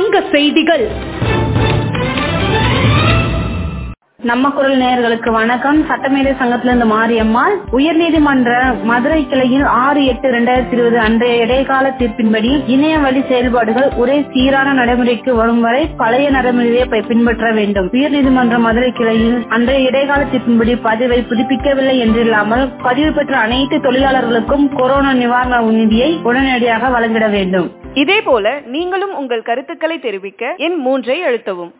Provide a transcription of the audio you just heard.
வணிக செய்திகள். நம்ம குரல் நேயர்களுக்கு வணக்கம். சட்டமேதை சங்கத்திலிருந்து மாரியம்மாள். உயர்நீதிமன்ற மதுரை கிளையில் 6/8/2020 அன்றைய இடைக்கால தீர்ப்பின்படி இணைய வழி செயல்பாடுகள் ஒரே சீரான நடைமுறைக்கு வரும் வரை பழைய நடைமுறையை பின்பற்ற வேண்டும். உயர்நீதிமன்ற மதுரை கிளையில் அன்றைய இடைக்கால தீர்ப்பின்படி பதிவை புதுப்பிக்கவில்லை என்றில்லாமல் பதிவு பெற்ற அனைத்து தொழிலாளர்களுக்கும் கொரோனா நிவாரண நிதியை உடனடியாக வழங்கிட வேண்டும். இதேபோல நீங்களும் உங்கள் கருத்துக்களை தெரிவிக்க எண் 3 அழுத்தவும்.